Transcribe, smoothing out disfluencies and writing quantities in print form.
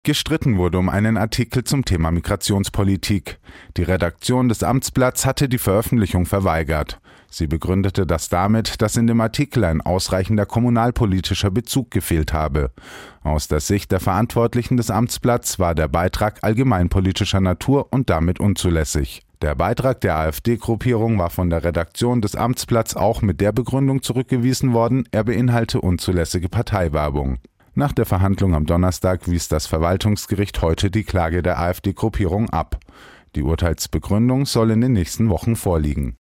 Gestritten wurde um einen Artikel zum Thema Migrationspolitik. Die Redaktion des Amtsblatts hatte die Veröffentlichung verweigert. Sie begründete das damit, dass in dem Artikel ein ausreichender kommunalpolitischer Bezug gefehlt habe. Aus der Sicht der Verantwortlichen des Amtsblatts war der Beitrag allgemeinpolitischer Natur und damit unzulässig. Der Beitrag der AfD-Gruppierung war von der Redaktion des Amtsblatts auch mit der Begründung zurückgewiesen worden, er beinhalte unzulässige Parteiwerbung. Nach der Verhandlung am Donnerstag wies das Verwaltungsgericht heute die Klage der AfD-Gruppierung ab. Die Urteilsbegründung soll in den nächsten Wochen vorliegen.